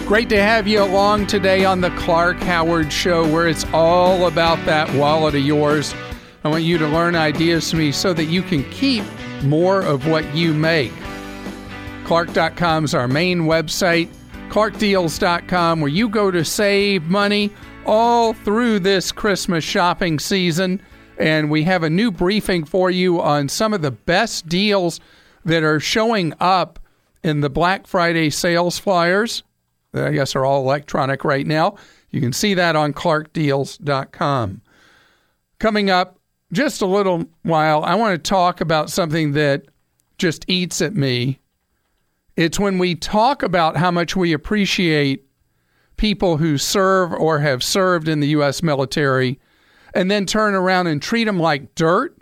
Great to have you along today on the Clark Howard Show, where it's all about that wallet of yours. I want you to learn ideas from me so that you can keep more of what you make. Clark.com is our main website. ClarkDeals.com, where you go to save money all through this Christmas shopping season. And we have a new briefing for you on some of the best deals that are showing up in the Black Friday sales flyers. That I guess are all electronic right now. You can see that on ClarkDeals.com. Coming up just a little while, I want to talk about something that just eats at me. It's when we talk about how much we appreciate people who serve or have served in the U.S. military and then turn around and treat them like dirt.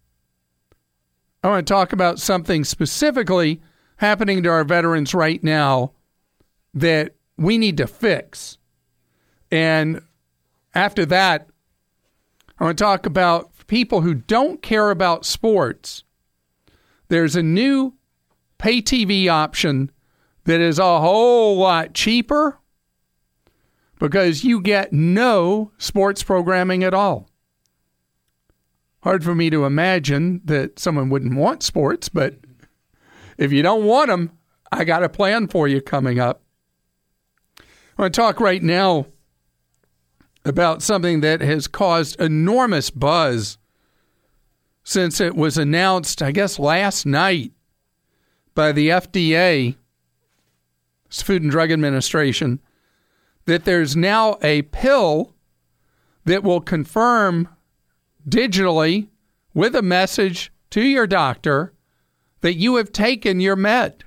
I want to talk about something specifically happening to our veterans right now that we need to fix. And after that, I want to talk about people who don't care about sports. There's a new pay TV option that is a whole lot cheaper because you get no sports programming at all. Hard for me to imagine that someone wouldn't want sports, but if you don't want them, I got a plan for you coming up. I want to talk right now about something that has caused enormous buzz since it was announced, I guess, last night by the FDA, Food and Drug Administration, that there's now a pill that will confirm digitally with a message to your doctor that you have taken your med.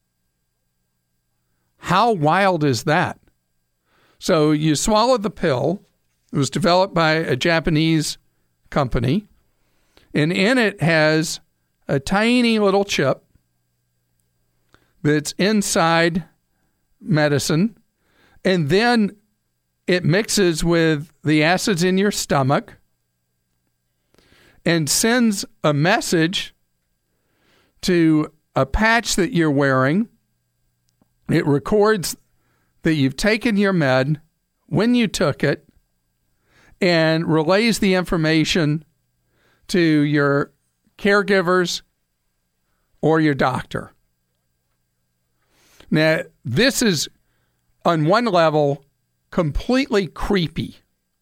How wild is that? So you swallow the pill. It was developed by a Japanese company, and in it has a tiny little chip that's inside medicine, and then it mixes with the acids in your stomach and sends a message to a patch that you're wearing. It records that you've taken your med, when you took it, and relays the information to your caregivers or your doctor. Now, this is, on one level, completely creepy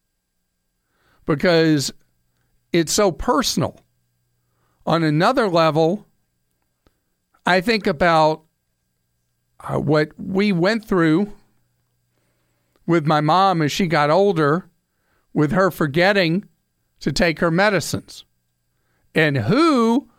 because it's so personal. On another level, I think about what we went through with my mom as she got older, with her forgetting to take her medicines. And who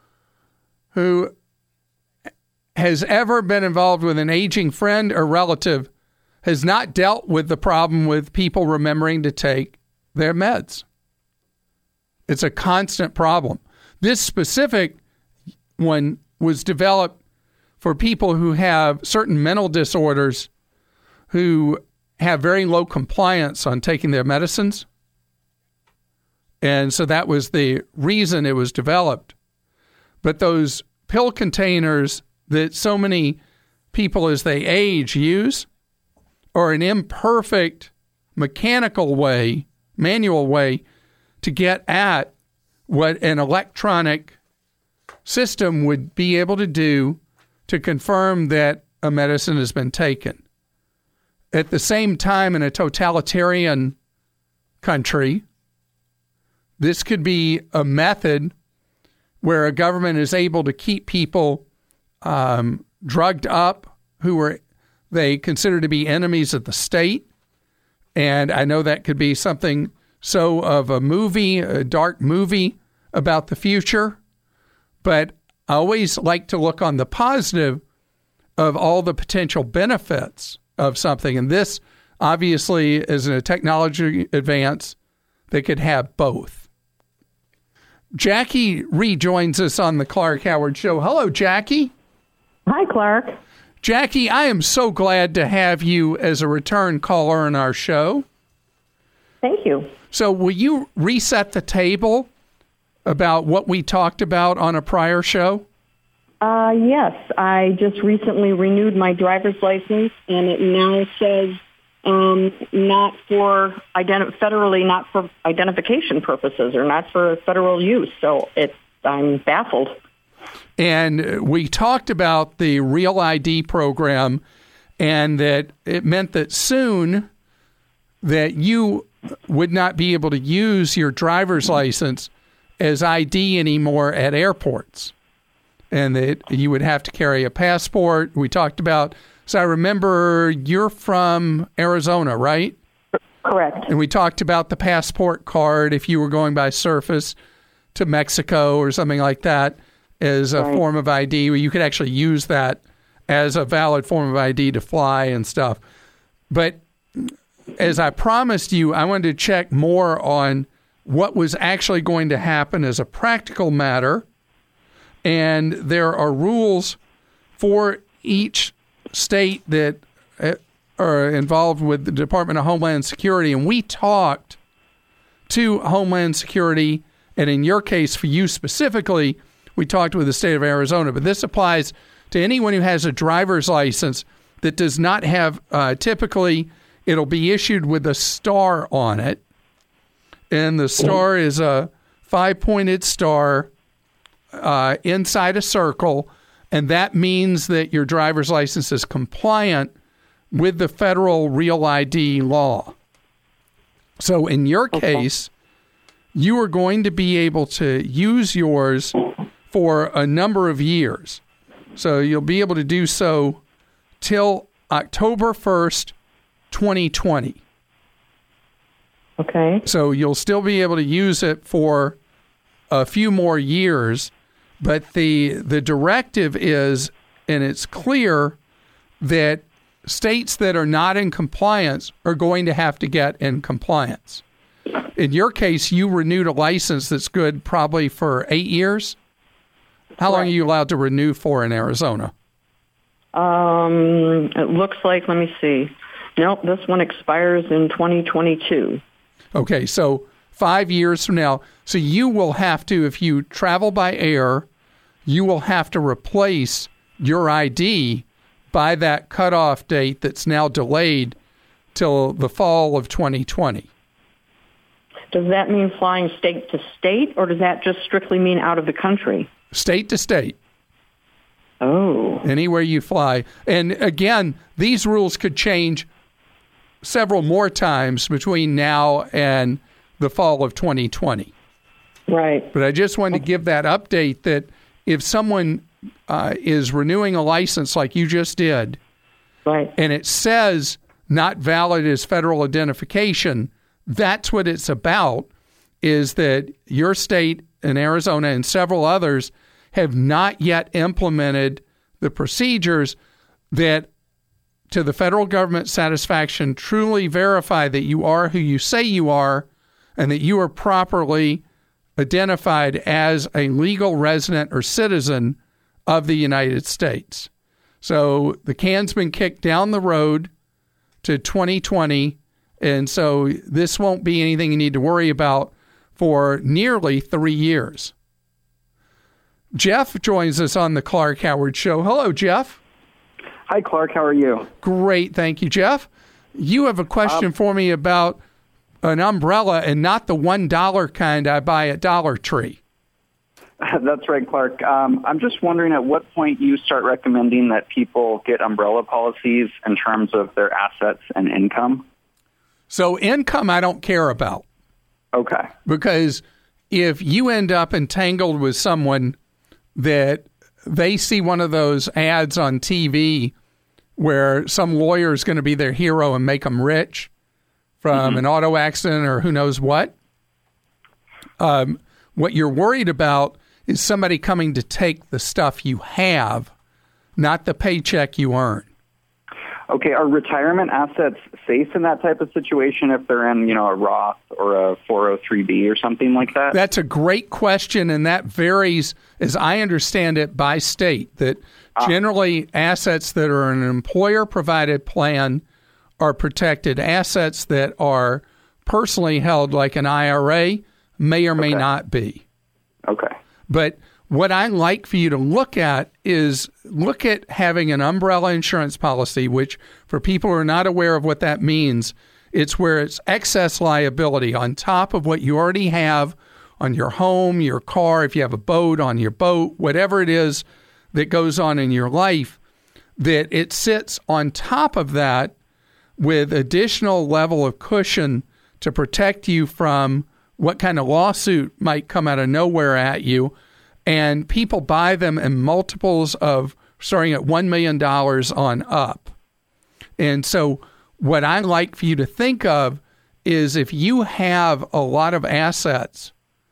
has ever been involved with an aging friend or relative has not dealt with the problem with people remembering to take their meds? It's a constant problem. This specific one was developed for people who have certain mental disorders, who have very low compliance on taking their medicines. And so that was the reason it was developed. But those pill containers that so many people as they age use are an imperfect mechanical way, manual way to get at what an electronic system would be able to do to confirm that a medicine has been taken. At the same time, in a totalitarian country, this could be a method where a government is able to keep people drugged up who they consider to be enemies of the state. And I know that could be something of a movie, a dark movie about the future. But I always like to look on the positive of all the potential benefits of something. And this obviously is a technology advance that could have both. Jackie rejoins us on the Clark Howard Show. Hello, Jackie. Hi, Clark. Jackie, I am so glad to have you as a return caller on our show. Thank you. So will you reset the table about what we talked about on a prior show? Yes, I just recently renewed my driver's license, and it now says not for federally, not for identification purposes, or not for federal use. So I'm baffled. And we talked about the Real ID program, and that it meant that soon that you would not be able to use your driver's license as ID anymore at airports, and that you would have to carry a passport. We talked about, so I remember you're from Arizona, right? Correct. And we talked about the passport card if you were going by surface to Mexico or something like that as a form of ID, where you could actually use that as a valid form of ID to fly and stuff. But as I promised you, I wanted to check more on what was actually going to happen as a practical matter. And there are rules for each state that are involved with the Department of Homeland Security. And we talked to Homeland Security, and in your case, for you specifically, we talked with the state of Arizona. But this applies to anyone who has a driver's license that does not have, typically, it'll be issued with a star on it. And the star is a 5-pointed star inside a circle, and that means that your driver's license is compliant with the federal Real ID law. So in your case, you are going to be able to use yours for a number of years. So you'll be able to do so till October 1st, 2020. Okay. So you'll still be able to use it for a few more years, but the directive is, and it's clear, that states that are not in compliance are going to have to get in compliance. In your case, you renewed a license that's good probably for 8 years. How long are you allowed to renew for in Arizona? It looks like, let me see. Nope, this one expires in 2022. Okay, so 5 years from now. So you will have to, if you travel by air, you will have to replace your ID by that cutoff date that's now delayed till the fall of 2020. Does that mean flying state to state, or does that just strictly mean out of the country? State to state. Oh. Anywhere you fly. And again, these rules could change several more times between now and the fall of 2020. Right. But I just wanted to give that update that if someone is renewing a license like you just did, right, and it says not valid as federal identification, that's what it's about, is that your state and Arizona and several others have not yet implemented the procedures that, to the federal government's satisfaction, truly verify that you are who you say you are and that you are properly identified as a legal resident or citizen of the United States. So the can's been kicked down the road to 2020, and so this won't be anything you need to worry about for nearly 3 years. Jeff joins us on the Clark Howard Show. Hello, Jeff. Hi, Clark. How are you? Great. Thank you, Jeff. You have a question for me about an umbrella, and not the $1 kind I buy at Dollar Tree. That's right, Clark. I'm just wondering at what point you start recommending that people get umbrella policies in terms of their assets and income. So income I don't care about. Okay. Because if you end up entangled with someone that they see one of those ads on TV where some lawyer is going to be their hero and make them rich from an auto accident or who knows what, what you're worried about is somebody coming to take the stuff you have, not the paycheck you earn. Okay, are retirement assets safe in that type of situation if they're in, a Roth or a 403B or something like that? That's a great question, and that varies, as I understand it, by state. That generally assets that are an employer-provided plan are protected. Assets that are personally held, like an IRA, may or may not be. Okay. But what I like for you to look at is look at having an umbrella insurance policy, which for people who are not aware of what that means, it's where it's excess liability on top of what you already have on your home, your car, if you have a boat, on your boat, whatever it is that goes on in your life, that it sits on top of that with additional level of cushion to protect you from what kind of lawsuit might come out of nowhere at you. And people buy them in multiples of starting at $1 million on up. And so what I like for you to think of is if you have a lot of assets,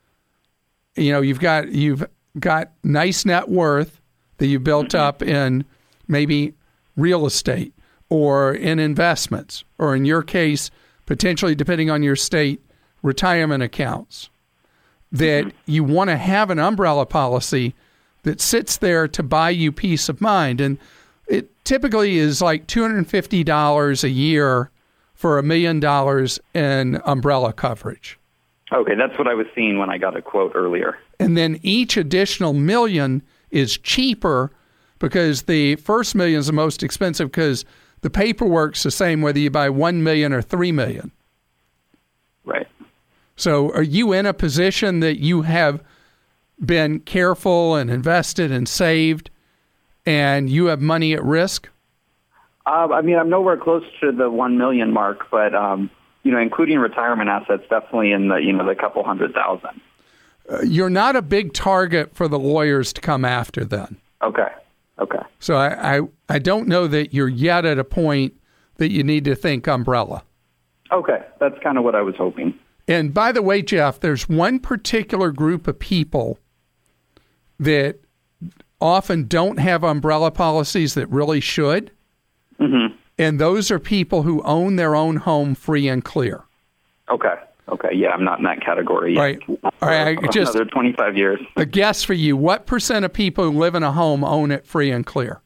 you've got nice net worth that you built up in maybe real estate or in investments, or in your case, potentially, depending on your state, retirement accounts, that you want to have an umbrella policy that sits there to buy you peace of mind. And it typically is like $250 a year for $1 million in umbrella coverage. Okay, that's what I was seeing when I got a quote earlier. And then each additional million is cheaper because the first million is the most expensive because the paperwork's the same whether you buy 1 million or 3 million. Right. So are you in a position that you have been careful and invested and saved and you have money at risk? I mean, I'm nowhere close to the 1 million mark, but, including retirement assets, definitely in the couple $100,000. You're not a big target for the lawyers to come after then. Okay. So I don't know that you're yet at a point that you need to think umbrella. Okay. That's kind of what I was hoping. And by the way, Jeff, there's one particular group of people that often don't have umbrella policies that really should. Mm-hmm. And those are people who own their own home free and clear. Okay. Yeah, I'm not in that category yet. Right. All right. Just another 25 years. A guess for you. What % of people who live in a home own it free and clear?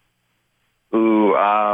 Ooh,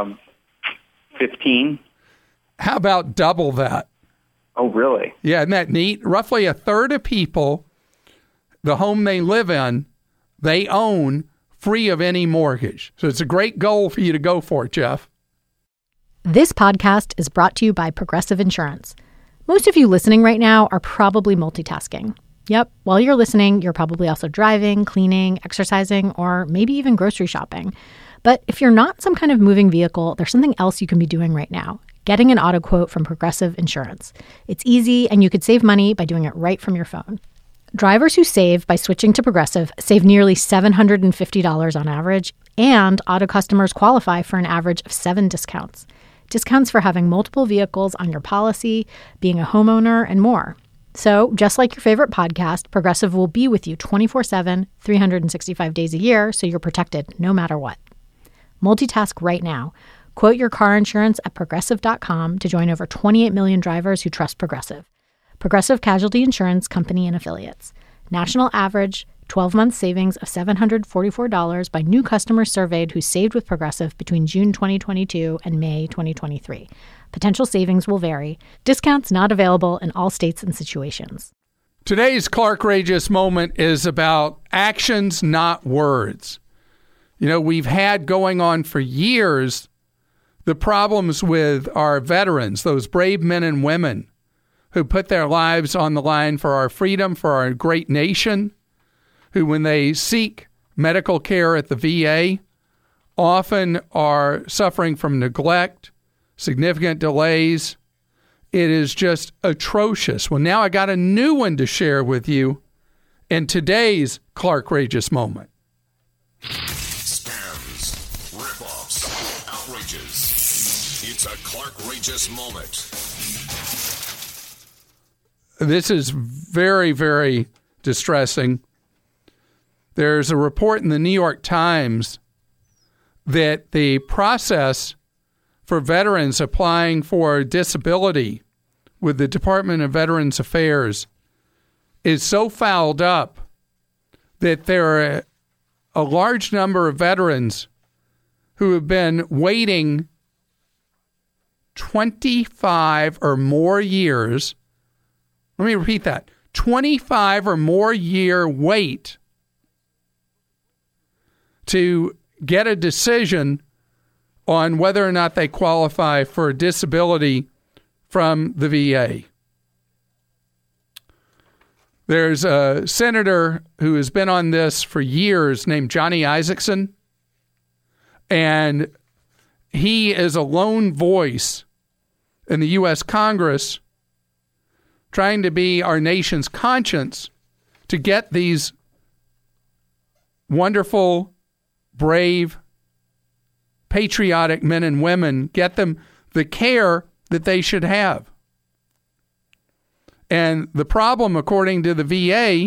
15. How about double that? Oh, really? Yeah, isn't that neat? Roughly a third of people, the home they live in, they own free of any mortgage. So it's a great goal for you to go for, Jeff. This podcast is brought to you by Progressive Insurance. Most of you listening right now are probably multitasking. Yep, while you're listening, you're probably also driving, cleaning, exercising, or maybe even grocery shopping. But if you're not some kind of moving vehicle, there's something else you can be doing right now. Getting an auto quote from Progressive Insurance. It's easy, and you could save money by doing it right from your phone. Drivers who save by switching to Progressive save nearly $750 on average, and auto customers qualify for an average of 7 discounts. Discounts for having multiple vehicles on your policy, being a homeowner, and more. So, just like your favorite podcast, Progressive will be with you 24/7, 365 days a year, so you're protected no matter what. Multitask right now. Quote your car insurance at Progressive.com to join over 28 million drivers who trust Progressive. Progressive Casualty Insurance Company and Affiliates. National average 12-month savings of $744 by new customers surveyed who saved with Progressive between June 2022 and May 2023. Potential savings will vary. Discounts not available in all states and situations. Today's Clark-Rageous moment is about actions, not words. We've had going on for years the problems with our veterans, those brave men and women who put their lives on the line for our freedom, for our great nation, who, when they seek medical care at the VA, often are suffering from neglect, significant delays. It is just atrocious. Well, now I got a new one to share with you in today's Clark-Rageous moment. Scams, rip-offs, outrages. It's a Clark-Rageous moment. This is very, very distressing. There's a report in the New York Times that the process for veterans applying for disability with the Department of Veterans Affairs is so fouled up that there are a large number of veterans who have been waiting 25 or more years. Let me repeat that. 25 or more year wait to get a decision on whether or not they qualify for a disability from the VA. There's a senator who has been on this for years named Johnny Isakson, and he is a lone voice in the U.S. Congress trying to be our nation's conscience to get these wonderful, brave, patriotic men and women, get them the care that they should have. And the problem, according to the VA,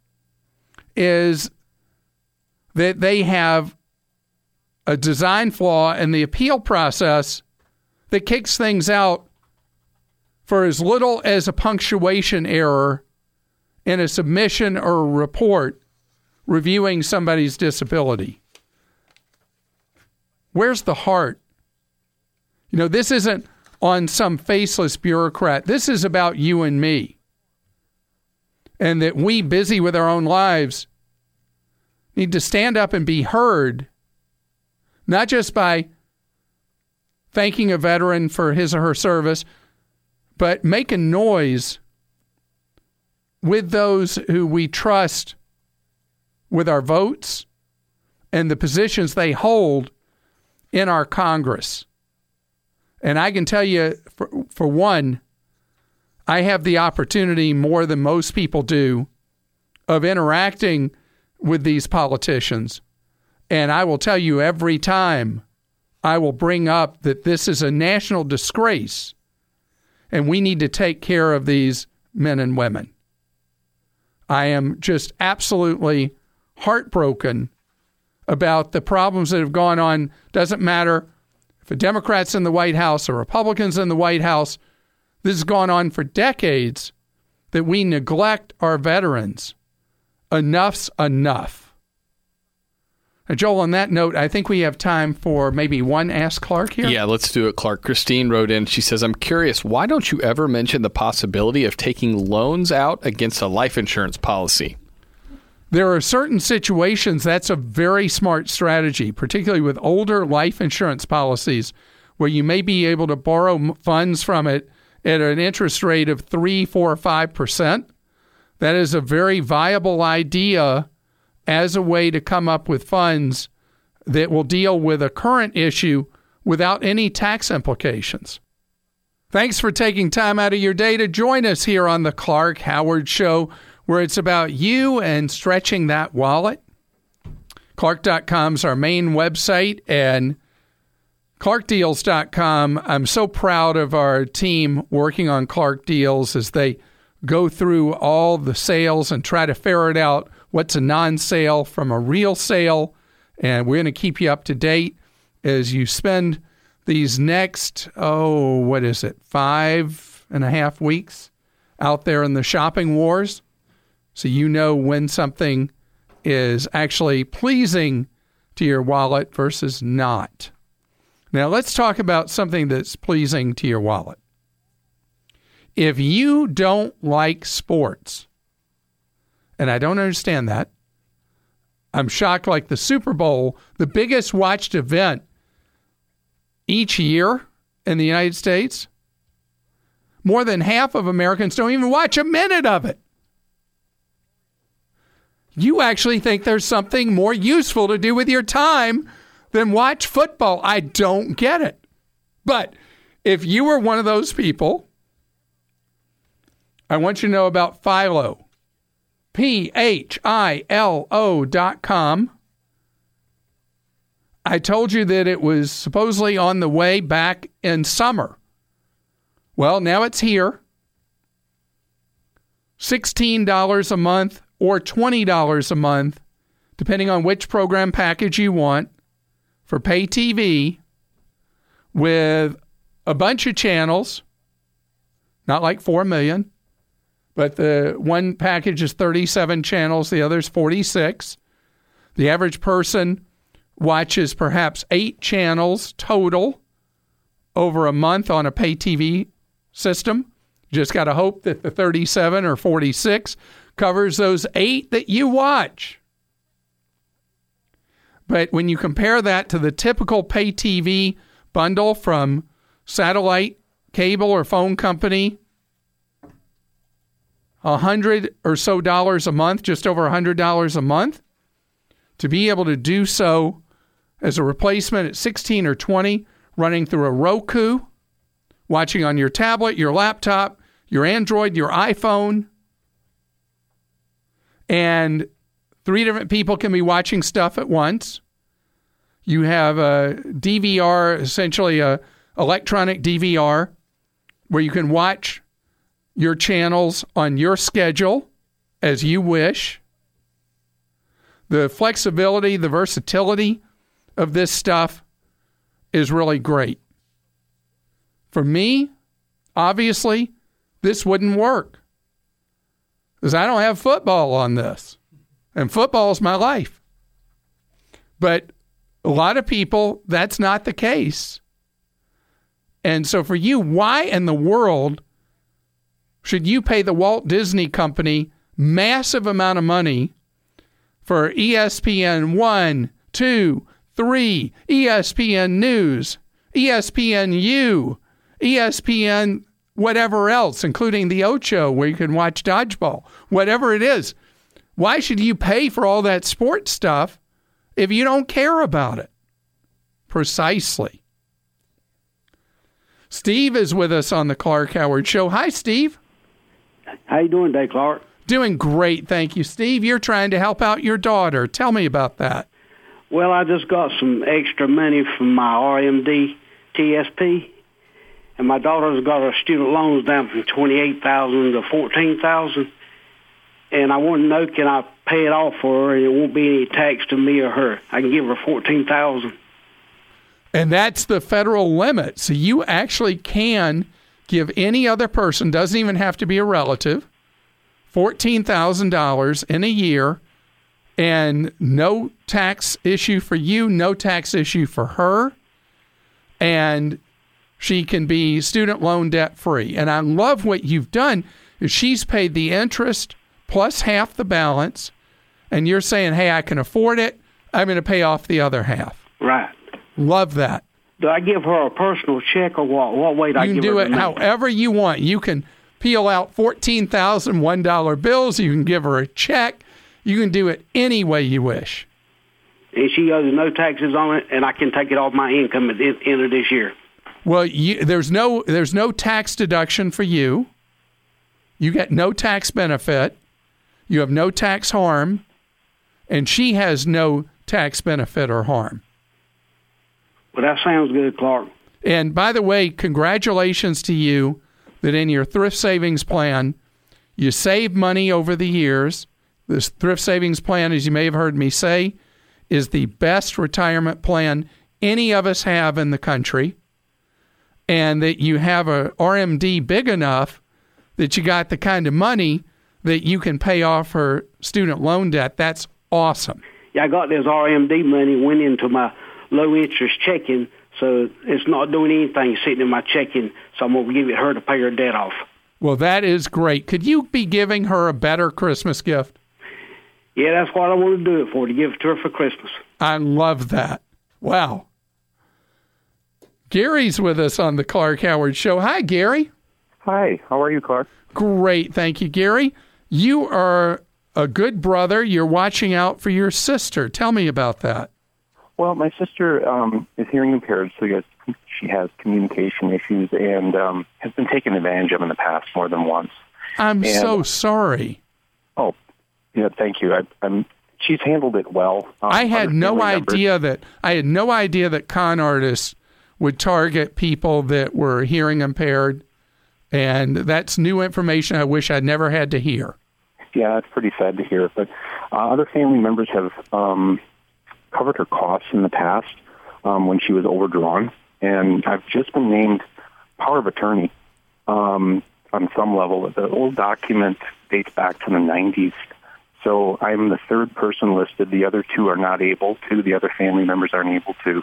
is that they have a design flaw in the appeal process that kicks things out for as little as a punctuation error in a submission or a report reviewing somebody's disability. Where's the heart? You know, this isn't on some faceless bureaucrat. This is about you and me. And that we, busy with our own lives, need to stand up and be heard, not just by thanking a veteran for his or her service, but making noise with those who we trust with our votes and the positions they hold in our Congress. And I can tell you, for one, I have the opportunity more than most people do of interacting with these politicians. And I will tell you every time I will bring up that this is a national disgrace and we need to take care of these men and women. I am just absolutely heartbroken about the problems that have gone on. Doesn't matter if a Democrat's in the White House or Republicans in the White House. This has gone on for decades, that we neglect our veterans. Enough's enough. Now, Joel, on that note, I think we have time for maybe one Ask Clark here. Yeah, let's do it, Clark. Christine wrote in. She says, I'm curious, why don't you ever mention the possibility of taking loans out against a life insurance policy? There are certain situations that's a very smart strategy, particularly with older life insurance policies, where you may be able to borrow funds from it at an interest rate of 3%, 4%, 5%. That is a very viable idea as a way to come up with funds that will deal with a current issue without any tax implications. Thanks for taking time out of your day to join us here on the Clark Howard Show, where it's about you and stretching that wallet. Clark.com is our main website, and ClarkDeals.com. I'm so proud of our team working on Clark Deals as they go through all the sales and try to ferret out what's a non-sale from a real sale. And we're going to keep you up to date as you spend these next, 5.5 weeks out there in the shopping wars. So you know when something is actually pleasing to your wallet versus not. Now, let's talk about something that's pleasing to your wallet. If you don't like sports, and I don't understand that, I'm shocked, like the Super Bowl, the biggest watched event each year in the United States, more than half of Americans don't even watch a minute of it. You actually think there's something more useful to do with your time than watch football. I don't get it. But if you were one of those people, I want you to know about Philo. PHILO.com. I told you that it was supposedly on the way back in summer. Well, now it's here. $16 a month or $20 a month, depending on which program package you want, for pay TV with a bunch of channels, not like 4 million, but the one package is 37 channels, the other's 46. The average person watches perhaps 8 channels total over a month on a pay TV system. You just got to hope that the 37 or 46 covers those 8 that you watch. But when you compare that to the typical pay TV bundle from satellite, cable, or phone company, $100 or so a month, just over $100 a month, to be able to do so as a replacement at 16 or 20, running through a Roku, watching on your tablet, your laptop, your Android, your iPhone, and 3 different people can be watching stuff at once. You have a DVR, essentially a electronic DVR, where you can watch your channels on your schedule as you wish. The flexibility, the versatility of this stuff is really great. For me, obviously, this wouldn't work because I don't have football on this. And football is my life. But a lot of people, that's not the case. And so for you, why in the world should you pay the Walt Disney Company massive amount of money for ESPN 1, 2, 3, ESPN News, ESPNU, ESPN whatever else, including the Ocho, where you can watch dodgeball, whatever it is? Why should you pay for all that sports stuff if you don't care about it? Precisely. Steve is with us on the Clark Howard Show. Hi, Steve. How you doing today, Clark? Doing great, thank you, Steve. You're trying to help out your daughter. Tell me about that. Well, I just got some extra money from my RMD TSP, and my daughter's got her student loans down from $28,000 to $14,000. And I want to know, can I pay it off for her and it won't be any tax to me or her? I can give her $14,000. And that's the federal limit. So you actually can give any other person, doesn't even have to be a relative, $14,000 in a year, and no tax issue for you, no tax issue for her, and she can be student loan debt free. And I love what you've done is she's paid the interest plus half the balance, and you're saying, hey, I can afford it. I'm going to pay off the other half. Right. Love that. Do I give her a personal check or what? What way do I give her? You can do it however you want. You can peel out $14,000 $1 bills. You can give her a check. You can do it any way you wish. And she owes no taxes on it, and I can take it off my income at the end of this year. Well, there's no tax deduction for you. You get no tax benefit. You have no tax harm, and she has no tax benefit or harm. Well, that sounds good, Clark. And by the way, congratulations to you that in your thrift savings plan, you saved money over the years. This thrift savings plan, as you may have heard me say, is the best retirement plan any of us have in the country, and that you have a RMD big enough that you got the kind of money that you can pay off her student loan debt. That's awesome. Yeah, I got this RMD money, went into my low-interest checking, so it's not doing anything sitting in my checking, so I'm going to give it her to pay her debt off. Well, that is great. Could you be giving her a better Christmas gift? Yeah, that's what I want to do it for, to give it to her for Christmas. I love that. Wow. Gary's with us on the Clark Howard Show. Hi, Gary. Hi. How are you, Clark? Great. Thank you, Gary. You are a good brother. You're watching out for your sister. Tell me about that. Well, my sister is hearing impaired, so she has communication issues and has been taken advantage of in the past more than once. I'm so sorry. Oh, yeah, thank you. She's handled it well. I had no idea that con artists would target people that were hearing impaired, and that's new information I wish I'd never had to hear. Yeah, that's pretty sad to hear. But other family members have covered her costs in the past when she was overdrawn, and I've just been named power of attorney on some level. The old document dates back to the 90s, so I'm the third person listed. The other two are not able to. The other family members aren't able to.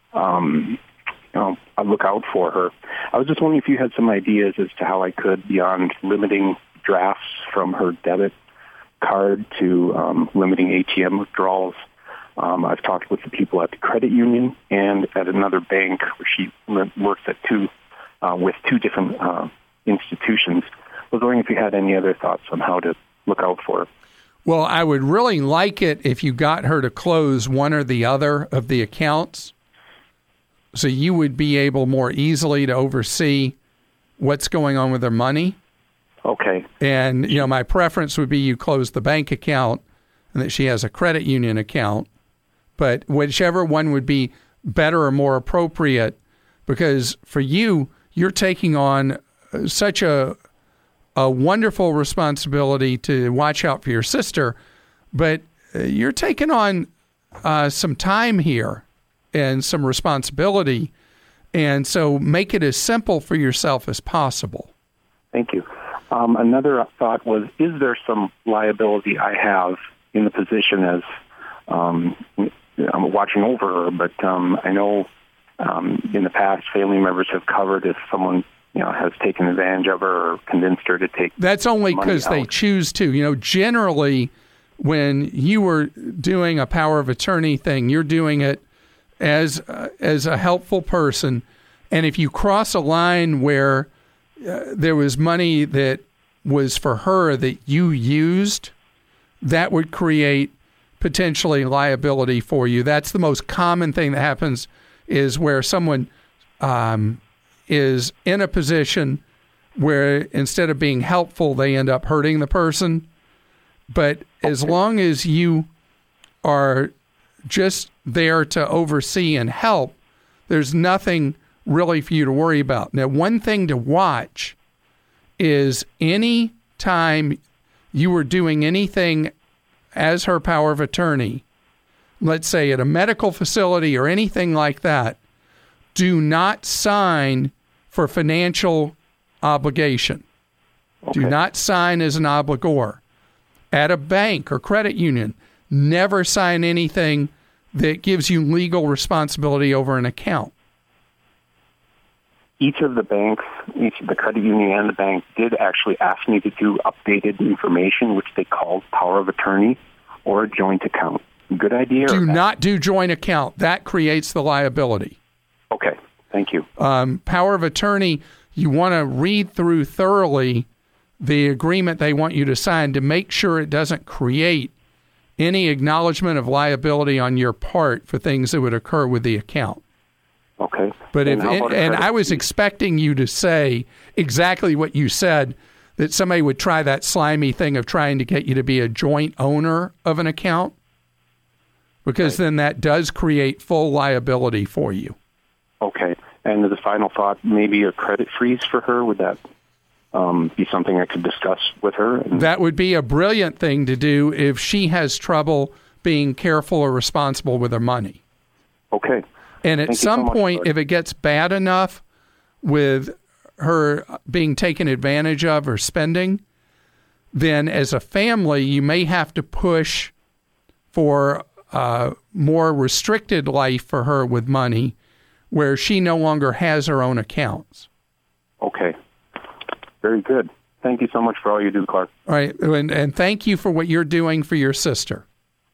I look out for her. I was just wondering if you had some ideas as to how I could, beyond limiting drafts from her debit card to limiting ATM withdrawals, I've talked with the people at the credit union and at another bank where she works at with two different institutions. I was wondering if you had any other thoughts on how to look out for her. Well, I would really like it if you got her to close one or the other of the accounts, so you would be able more easily to oversee what's going on with her money. Okay. And, my preference would be you close the bank account and that she has a credit union account. But whichever one would be better or more appropriate, because for you, you're taking on such a wonderful responsibility to watch out for your sister, but you're taking on some time here and some responsibility. And so make it as simple for yourself as possible. Thank you. Another thought was, is there some liability I have in the position as I'm watching over her, but I know in the past family members have covered if someone has taken advantage of her or convinced her to take. That's only because they choose to. Generally, when you were doing a power of attorney thing, you're doing it as a helpful person. And if you cross a line where there was money that was for her that you used, that would create potentially liability for you. That's the most common thing that happens, is where someone is in a position where instead of being helpful, they end up hurting the person. But as long as you are just there to oversee and help, there's nothing really for you to worry about. Now, one thing to watch is any time you were doing anything as her power of attorney, let's say at a medical facility or anything like that, do not sign for financial obligation. Okay. Do not sign as an obligor. At a bank or credit union, never sign anything that gives you legal responsibility over an account. Each of the banks, each of the credit union and the bank did actually ask me to do updated information, which they called power of attorney or a joint account. Good idea? Do not do joint account. That creates the liability. Okay. Thank you. Power of attorney, you want to read through thoroughly the agreement they want you to sign to make sure it doesn't create any acknowledgement of liability on your part for things that would occur with the account. Okay. But I was expecting you to say exactly what you said, that somebody would try that slimy thing of trying to get you to be a joint owner of an account, because then that does create full liability for you. Okay. And as a final thought, maybe a credit freeze for her, would that be something I could discuss with her? That would be a brilliant thing to do if she has trouble being careful or responsible with her money. Okay. And at some point, if it gets bad enough with her being taken advantage of or spending, then as a family, you may have to push for a more restricted life for her with money, where she no longer has her own accounts. Okay. Very good. Thank you so much for all you do, Clark. All right. And thank you for what you're doing for your sister.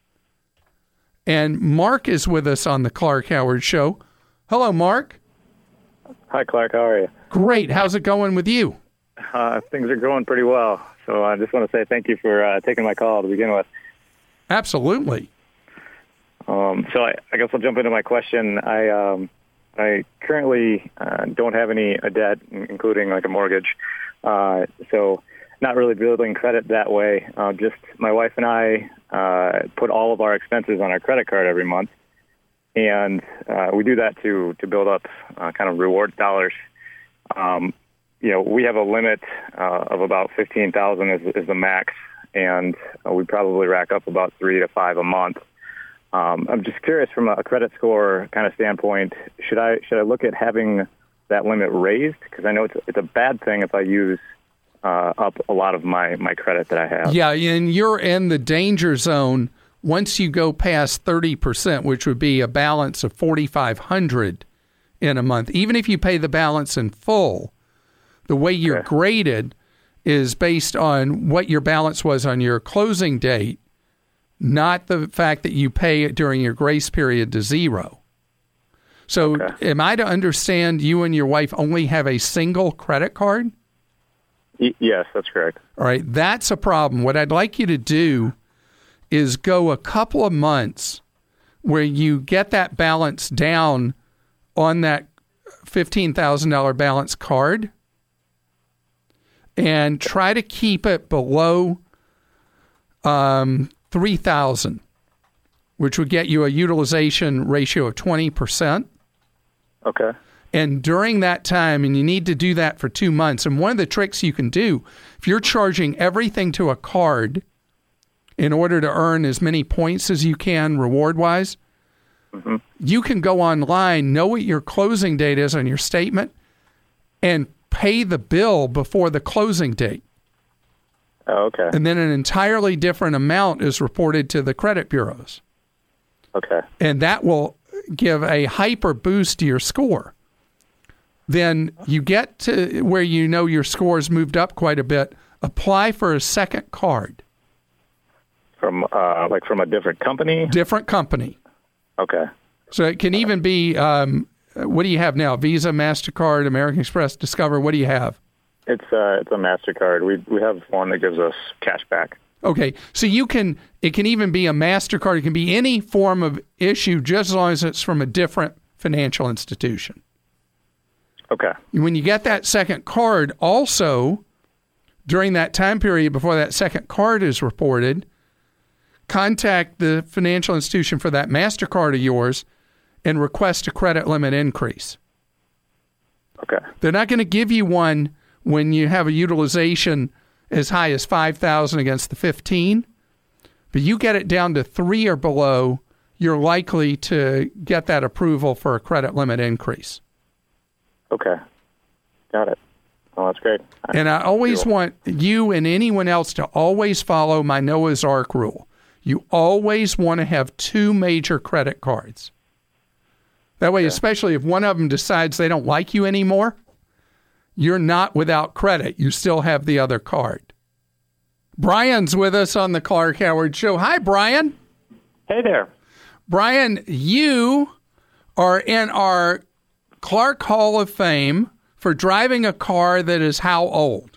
And Mark is with us on the Clark Howard Show. Hello, Mark. Hi, Clark. How are you? Great. How's it going with you? Things are going pretty well. So I just want to say thank you for taking my call to begin with. Absolutely. So I guess I'll jump into my question. I currently don't have any debt, including like a mortgage. So not really building credit that way. Just my wife and I put all of our expenses on our credit card every month. And we do that to build up kind of reward dollars. We have a limit of about $15,000 is the max, and we probably rack up about 3 to 5 a month. I'm just curious from a credit score kind of standpoint, should I look at having that limit raised? Because I know it's a bad thing if I use up a lot of my credit that I have. Yeah, and you're in the danger zone once you go past 30%, which would be a balance of $4,500 in a month. Even if you pay the balance in full, the way you're graded is based on what your balance was on your closing date. not the fact that you pay it during your grace period to zero. So am I to understand you and your wife only have a single credit card? Yes, that's correct. All right, that's a problem. What I'd like you to do is go a couple of months where you get that balance down on that $15,000 balance card and try to keep it below $3,000, which would get you a utilization ratio of 20%. Okay. And during that time, and you need to do that for 2 months, and one of the tricks you can do, if you're charging everything to a card in order to earn as many points as you can reward-wise, you can go online, know what your closing date is on your statement, and pay the bill before the closing date. Oh, okay. And then an entirely different amount is reported to the credit bureaus. Okay. And that will give a hyper boost to your score. Then you get to where you know your score's moved up quite a bit, apply for a second card. From from a different company? Different company. Okay. So it can even be, what do you have now? Visa, MasterCard, American Express, Discover, what do you have? It's a MasterCard. We have one that gives us cash back. Okay, so it can even be a MasterCard. It can be any form of issue just as long as it's from a different financial institution. Okay. When you get that second card, also, during that time period before that second card is reported, contact the financial institution for that MasterCard of yours and request a credit limit increase. Okay. They're not going to give you one when you have a utilization as high as 5,000 against the 15, but you get it down to 3 or below, you're likely to get that approval for a credit limit increase. Okay. Got it. Well, that's great. And I always want you and anyone else to always follow my Noah's Ark rule. You always want to have 2 major credit cards. That way, especially if one of them decides they don't like you anymore, you're not without credit. You still have the other card. Brian's with us on the Clark Howard Show. Hi, Brian. Hey there. Brian, you are in our Clark Hall of Fame for driving a car that is how old?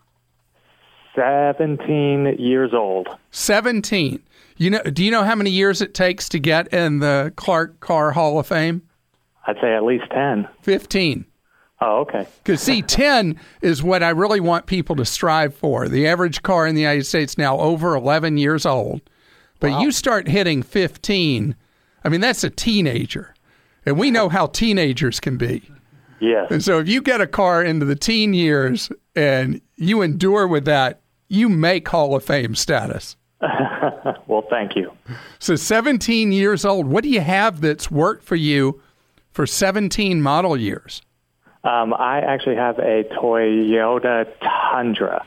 17 years old. 17. Do you know how many years it takes to get in the Clark Car Hall of Fame? I'd say at least 10. 15. Oh, okay. Because, see, 10 is what I really want people to strive for. The average car in the United States now over 11 years old. But you start hitting 15, I mean, that's a teenager. And we know how teenagers can be. Yes. And so if you get a car into the teen years and you endure with that, you make Hall of Fame status. Well, thank you. So 17 years old, what do you have that's worked for you for 17 model years? I actually have a Toyota Tundra.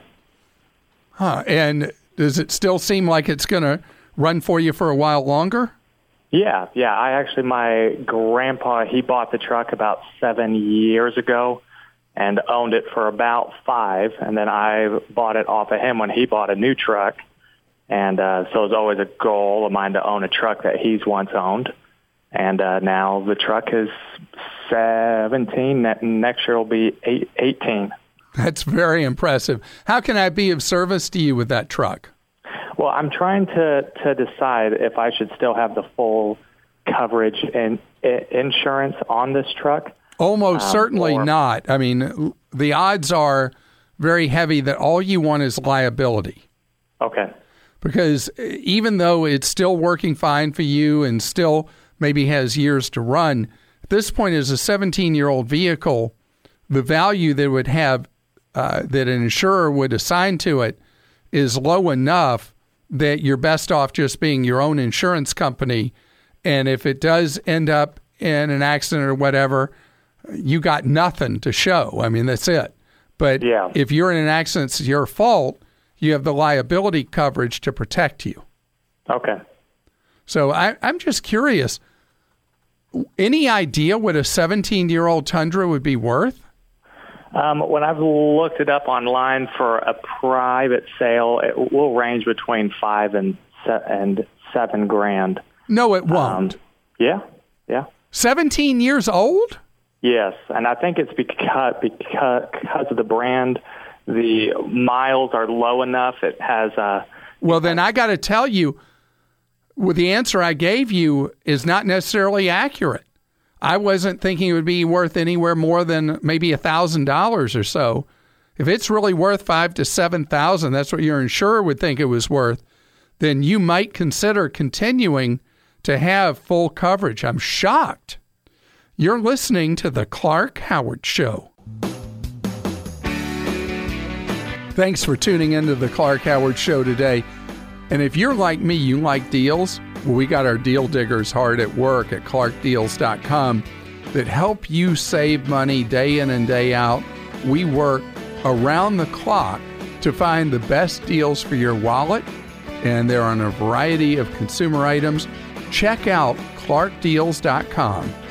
And does it still seem like it's going to run for you for a while longer? Yeah. My grandpa, he bought the truck about 7 years ago and owned it for about 5. And then I bought it off of him when he bought a new truck. And so it was always a goal of mine to own a truck that he's once owned. And now the truck is 17. Next year will be 18. That's very impressive. How can I be of service to you with that truck? Well, I'm trying to decide if I should still have the full coverage and insurance on this truck. Almost certainly not. I mean, the odds are very heavy that all you want is liability. Okay. Because even though it's still working fine for you and still maybe has years to run, at this point as a 17-year-old vehicle, the value that it would have that an insurer would assign to it is low enough that you're best off just being your own insurance company. And if it does end up in an accident or whatever, you got nothing to show. I mean, that's it. But if you're in an accident, it's your fault, you have the liability coverage to protect you. Okay. So I'm just curious, any idea what a 17-year-old Tundra would be worth? When I've looked it up online for a private sale, it will range between 5 and $7,000. No, it won't. Yeah. 17 years old? Yes, and I think it's because of the brand. The miles are low enough. It has a... Well, then I got to tell you, the answer I gave you is not necessarily accurate. I wasn't thinking it would be worth anywhere more than maybe $1,000 or so. If it's really worth $5,000 to $7,000, that's what your insurer would think it was worth, then you might consider continuing to have full coverage. I'm shocked. You're listening to The Clark Howard Show. Thanks for tuning into The Clark Howard Show today. And if you're like me, you like deals, well, we got our deal diggers hard at work at clarkdeals.com that help you save money day in and day out. We work around the clock to find the best deals for your wallet, and they're on a variety of consumer items. Check out clarkdeals.com.